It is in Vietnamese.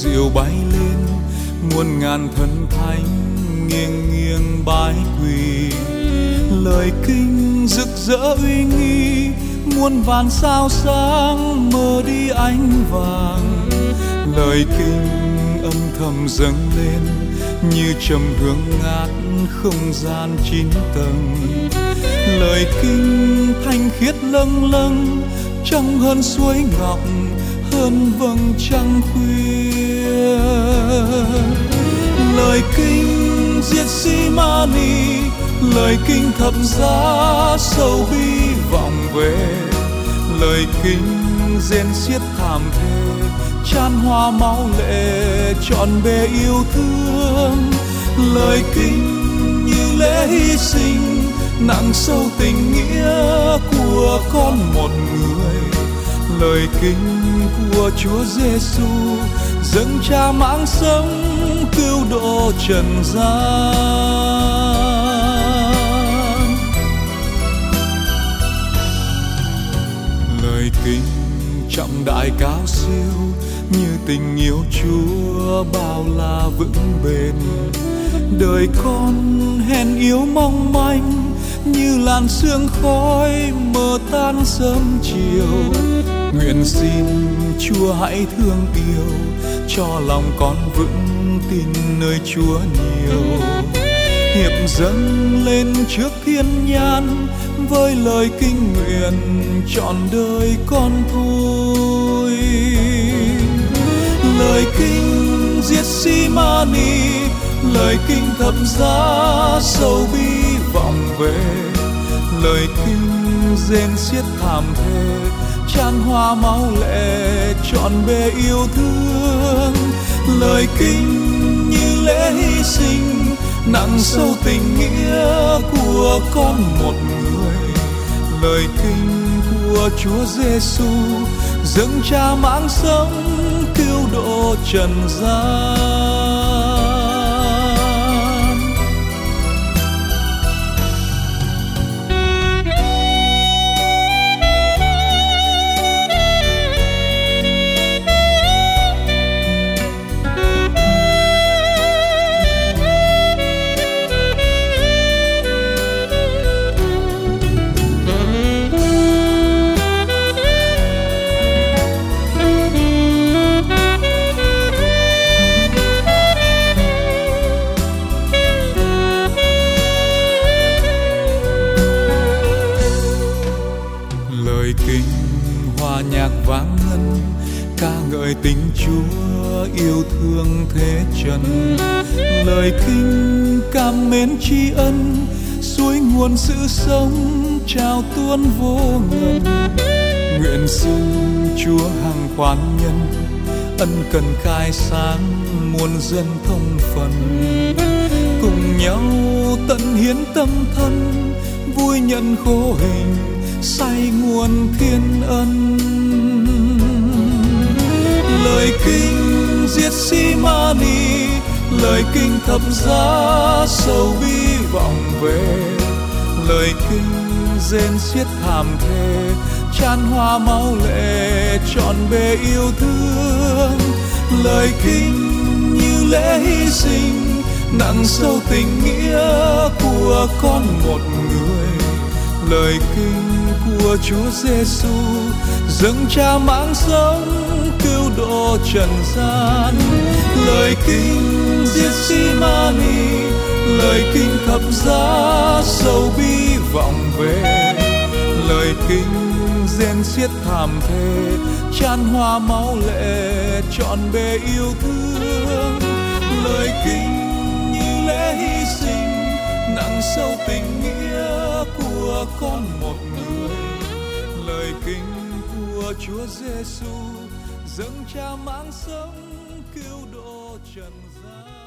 diệu bay lên, muôn ngàn thần thánh nghiêng nghiêng bái quỳ. Lời kinh rực rỡ uy nghi, muôn vàn sao sáng mờ đi ánh vàng. Lời kinh âm thầm dâng lên như trầm hương ngát không gian 9 tầng. Lời kinh thanh khiết lâng lâng, trong hơn suối ngọc, hơn vầng trăng khuya. Lời kinh Gethsemane, lời kinh thập giá sầu bi vọng về. Lời kinh rên xiết thảm thề, chan hoa máu lệ trọn bề yêu thương. Lời kinh như lễ hy sinh, nặng sâu tình nghĩa của con một người. Lời kinh của Chúa Giêsu dâng Cha mãng sống cứu độ trần gian. Lời kinh trọng đại cao siêu, như tình yêu Chúa bao la vững bền. Đời con hèn yếu mong manh, như làn sương khói mờ tan sớm chiều. Nguyện xin Chúa hãy thương yêu, cho lòng con vững tin nơi Chúa nhiều. Hiệp dâng lên trước thiên nhãn, với lời kinh nguyện trọn đời con thôi. Lời kinh Gethsemane, lời kinh thập giá sầu bi vọng về. Lời kinh rên xiết thảm thề, chan hoa máu lệ trọn bề yêu thương. Lời kinh như lễ hy sinh, nặng sâu tình nghĩa của con một người. Lời kinh của Chúa Giêsu dâng Cha mãng sống cứu độ trần gian. Lời kinh hòa nhạc vang ngân, ca ngợi tình Chúa yêu thương thế trần. Lời kinh cảm mến tri ân, suối nguồn sự sống trao tuôn vô ngần. Nguyện xin Chúa hằng khoan nhân, ân cần khai sáng muôn dân thông phần. Cùng nhau tận hiến tâm thân, vui nhận khổ hình say nguồn thiên ân. Lời kinh Gethsemane, lời kinh thập giá sầu bi vọng về. Lời kinh rên xiết thảm thề, chan hoa máu lệ trọn bề yêu thương. Lời kinh như lễ hy sinh, nặng sâu tình nghĩa của con một người. Lời kinh của Chúa Giêsu dâng Cha mãng sống cứu độ trần gian. Lời kinh Gethsemane, lời kinh thập giá sầu bi vọng về. Lời kinh rên xiết thảm thề, chan hoa máu lệ trọn bề yêu thương. Lời kinh như lễ hy sinh, nặng sâu tình nghĩa của con một người. Lời kinh của Chúa Giêsu dâng Cha mãng sống cứu độ trần gian.